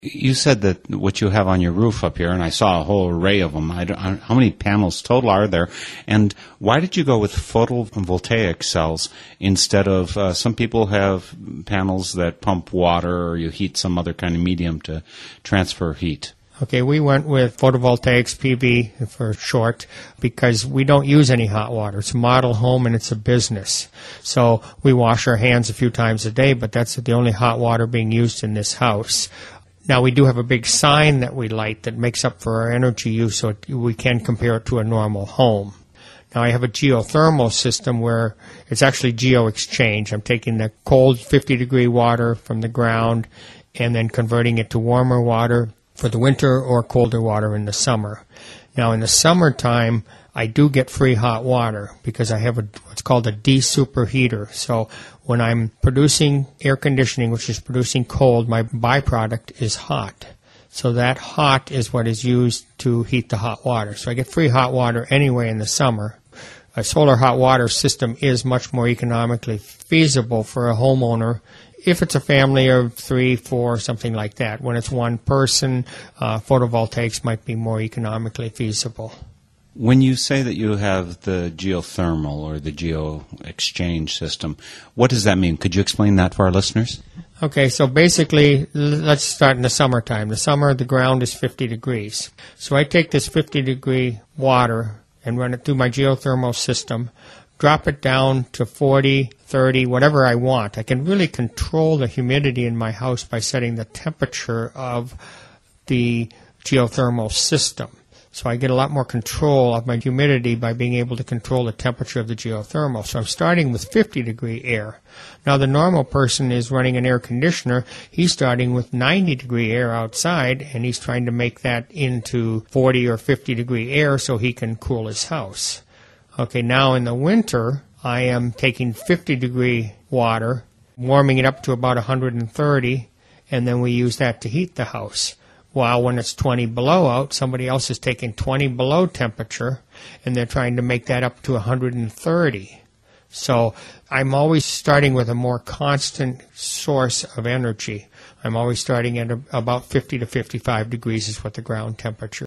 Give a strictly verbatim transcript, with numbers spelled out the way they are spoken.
You said that what you have on your roof up here, and I saw a whole array of them. I don't, I, how many panels total are there? And why did you go with photovoltaic cells instead of, uh, some people have panels that pump water or you heat some other kind of medium to transfer heat? Okay, we went with photovoltaics, P V for short, because we don't use any hot water. It's a model home and it's a business. So we wash our hands a few times a day, but that's the only hot water being used in this house. Now, we do have a big sign that we light that makes up for our energy use, so it, we can compare it to a normal home. Now, I have a geothermal system where it's actually geo-exchange. I'm taking the cold fifty-degree water from the ground and then converting it to warmer water for the winter or colder water in the summer. Now, in the summertime, I do get free hot water because I have a, what's called a de-superheater. So when I'm producing air conditioning, which is producing cold, my byproduct is hot. So that hot is what is used to heat the hot water. So I get free hot water anyway in the summer. A solar hot water system is much more economically feasible for a homeowner if it's a family of three, four, something like that. When it's one person, uh, photovoltaics might be more economically feasible. When you say that you have the geothermal or the geo-exchange system, what does that mean? Could you explain that for our listeners? Okay, so basically, let's start in the summertime. The summer, the ground is fifty degrees. So I take this fifty-degree water and run it through my geothermal system, drop it down to forty, thirty, whatever I want. I can really control the humidity in my house by setting the temperature of the geothermal system. So I get a lot more control of my humidity by being able to control the temperature of the geothermal. So I'm starting with fifty-degree air. Now, the normal person is running an air conditioner. He's starting with ninety-degree air outside, and he's trying to make that into forty or fifty-degree air so he can cool his house. Okay, now in the winter, I am taking fifty-degree water, warming it up to about one hundred thirty, and then we use that to heat the house. While when it's twenty below out, somebody else is taking twenty below temperature, and they're trying to make that up to one hundred thirty. So I'm always starting with a more constant source of energy. I'm always starting at a, about fifty to fifty-five degrees is what the ground temperature